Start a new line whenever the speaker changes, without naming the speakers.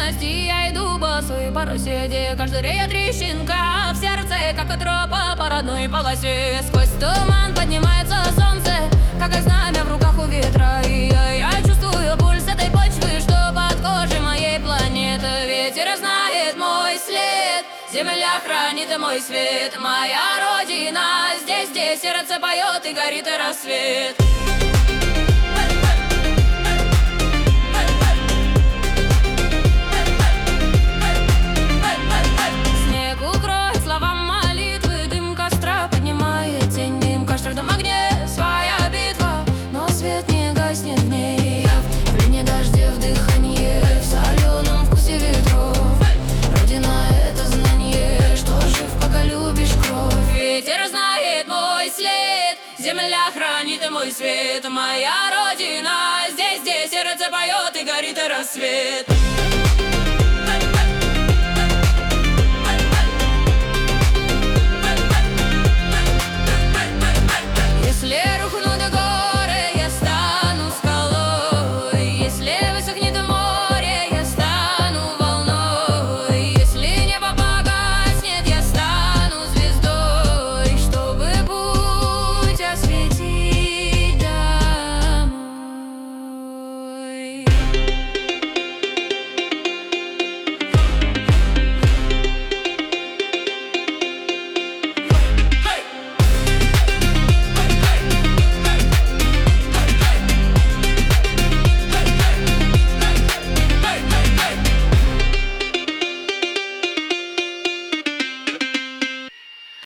ненастье я иду босой по росе, где каждая трещинка в сердце, как и тропа по родной полосе. Сквозь туман поднимается солнце, как и знамя в руках у ветра. И я чувствую пульс этой почвы, что под кожей моей планеты. Ветер знает мой след, земля хранит мой свет. Моя родина здесь, где сердце поет и горит рассвет. Земля хранит мой свет, моя родина здесь, где сердце поет и горит рассвет.